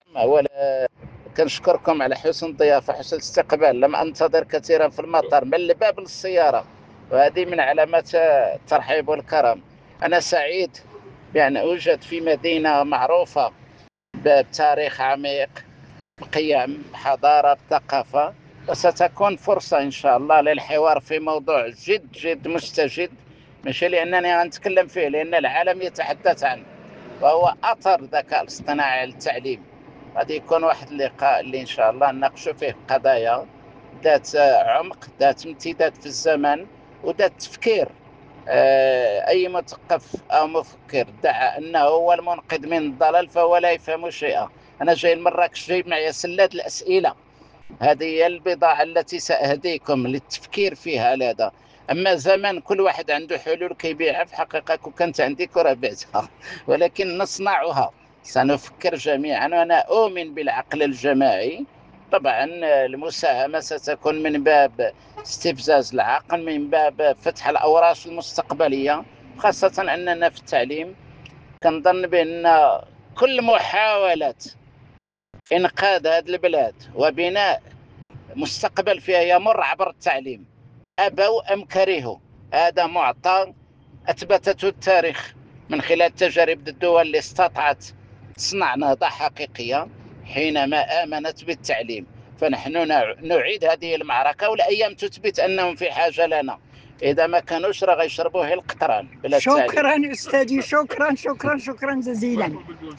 ولا كنشكركم على حسن الضيافة، حسن الاستقبال. لم أنتظر كثيرا في المطار من الباب للسيارة، وهذه من علامات الترحيب والكرم. أنا سعيد بأن أوجد في مدينة معروفة بتاريخ عميق، بقيم، بحضارة، بثقافة، وستكون فرصة إن شاء الله للحوار في موضوع جد جد مستجد، مش لأنني أتكلم فيه، لأن العالم يتحدث عنه، وهو أثر الذكاء الاصطناعي على التعليم. غادي يكون واحد اللقاء اللي إن شاء الله نناقشوا فيه قضايا ذات عمق، ذات امتداد في الزمن، وذات تفكير. أي مثقف أو مفكر ادعى أنه هو المنقذ من الضلال فهو لا يفهم شيئا. أنا جاي لمراكش جايب معي سلات الأسئلة، هذه هي البضاعة التي سأهديكم للتفكير فيها هذا. أما زمان كل واحد عنده حلول كيبيعها، في حقيقة كون كانت عندي كرة بعتها، ولكن نصنعها، سنفكر جميعا. وأنا أؤمن بالعقل الجماعي. طبعا المساهمة ستكون من باب استفزاز العقل، من باب فتح الأوراش المستقبلية، خاصة أننا في التعليم كنظن بأن كل محاولة إنقاذ هذه البلاد وبناء مستقبل فيها يمر عبر التعليم، أبوا أم كرهوا. هذا معطى أثبتته التاريخ من خلال تجارب الدول اللي استطاعت تصنع نهضة حقيقية حينما آمنت بالتعليم. فنحن نعيد هذه المعركة، والأيام تثبت أنهم في حاجة لنا. إذا ما كانوش راه غيشربوا هي القطران بلا التعليم. شكرا أستاذي، شكرا جزيلا.